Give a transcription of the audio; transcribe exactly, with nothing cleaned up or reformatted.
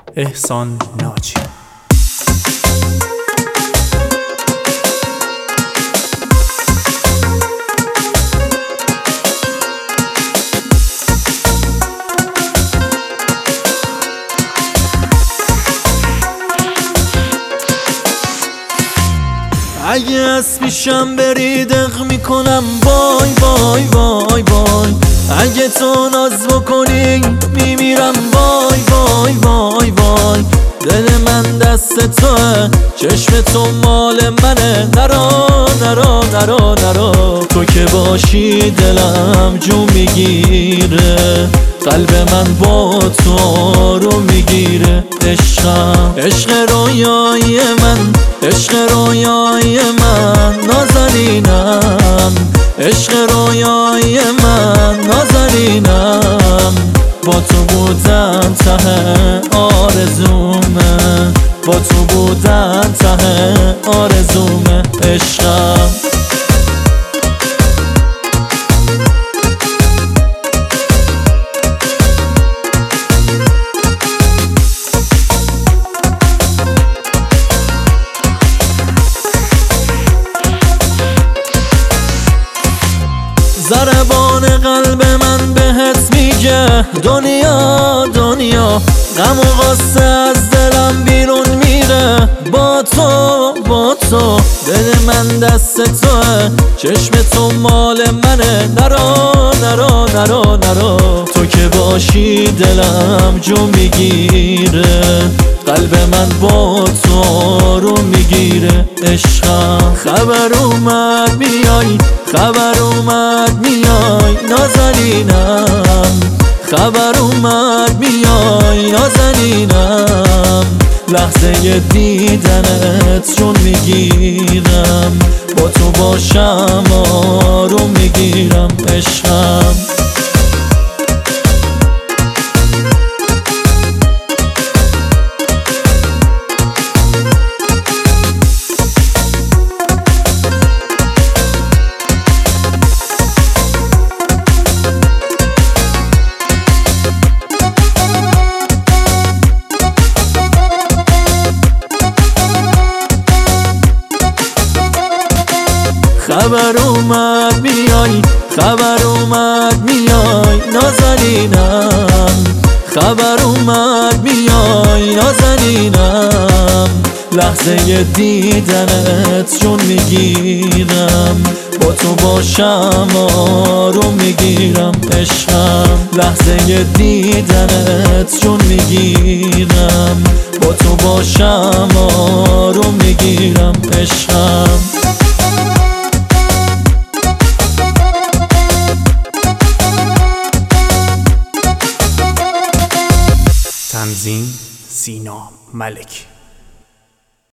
احسان ناجی. اگه از پیشم بری دق میکنم وای وای وای وای، اگه تو ناز بکنی میمیرم وای وای وای وای. دل من دست توه، چشم تو مال منه، نرا نرا نرا نرا. تو که باشی دلم جو میگیره، قلب من با تو رو میگیره. عشقم عشق رویای من، عشق رویای من، نازنینم عشق رویای من، نازنینم. با تو بودن ته آرزومه، با تو بودن ته آرزومه. عشقم ضربان قلب من بهت میگه دنیا دنیا، غم و غصه از دلم بیرون میره. با تو با تو دل من دست توه، چشم تو مال منه، نرا نرا نرا نرا. تو که باشی دلم جو میگیره، قلب من با تو رو میگیره. عشقم خبر اومد میای، خبر اومد میای، نازنینم خبر اومد میای، نازنینم. لحظه دیدنت چون میگیرم، با تو باشم آروم میگیرم. عشقم خبر اومد میای، خبر اومد میای، نازنینم خبر اومد میای، نازنینم. لحظه دیدنت چون میگیرم، با تو باشم آروم میگیرم. عشقم لحظه دیدنت چون میگیرم، با تو باشم آروم میگیرم. عشقم تنظیم سینا ملکی.